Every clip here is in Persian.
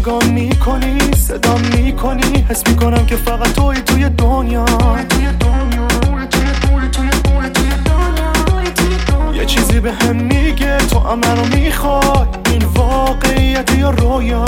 نگاه میکنی صدام میکنی حس میکنم که فقط توی دنیا یه چیزی به هم میگه تو هم منو میخوای این واقعیت یا رویا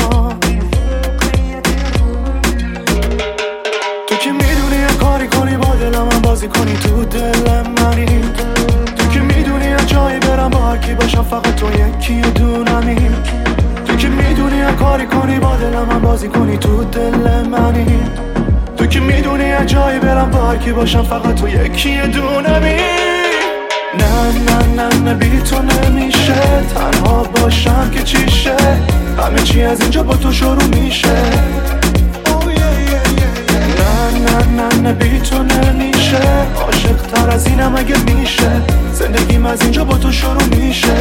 تو که میدونی یه کاری کنی با دلم من بازی کنی تو دل منی تو که میدونی یه جایی برم با هرکی باشم فقط تو یکی دونمی تو که میدونی یه کاری کنی با دلم من بازی کنی تو دل منی تو که میدونی یه جایی برم با هرکی باشم فقط تو یکی دونمی نه نه نه نه بی تو نمیشه تنها باشم که چیشه همه چی از اینجا با تو شروع میشه نه نه نه نه بی تو نمیشه عاشق تر از اینم اگه میشه زندگیم از اینجا با تو شروع میشه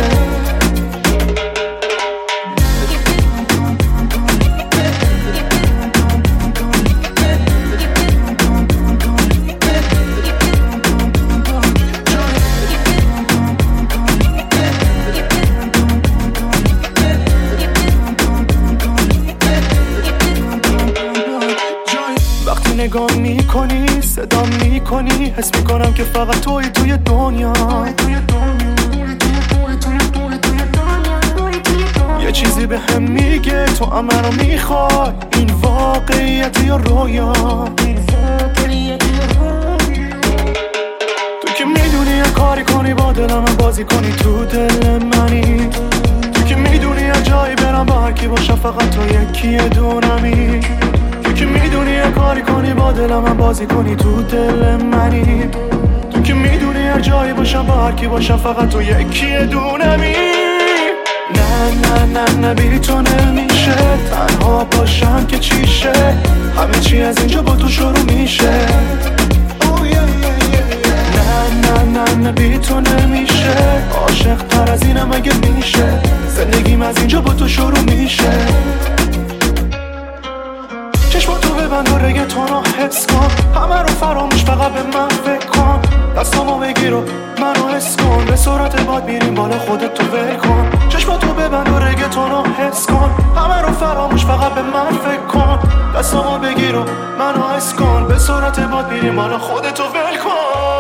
نگاه میکنی صدام میکنی حس میکنم که فقط توی دنیا یه چیزی به هم میگه تو هم منو میخوای این واقعیت یا رویا تو که میدونی یه کاری کنی با دلم من بازی کنی تو دل منی تو که میدونی یه جایی برم با هرکی باشم فقط تو یکی دونمی تو که میدونی یه کاری کنی با دلم من بازی کنی تو دل منی تو که میدونی یه جایی باشم با هرکی باشم فقط تو یکی دونمی نه نه نه نه بی تو نمیشه تنها باشم که چیشه همه چی از اینجا با تو شروع میشه نه نه نه نه بی تو نمیشه عاشق تر از اینم اگه میشه زندگیم از اینجا با تو شروع میشه چشماتو ببند و رگتونو حس کن همه رو فراموش فقط به من فکر کن دستامو بگیر و منو حس کن به سرعت باد میریم بالا خودت تو ول کن چشماتو ببند و رگتونو حس کن همه رو فراموش فقط به من فکر کن دستامو بگیر و منو حس کن به سرعت باد میریم بالا خودت تو ول کن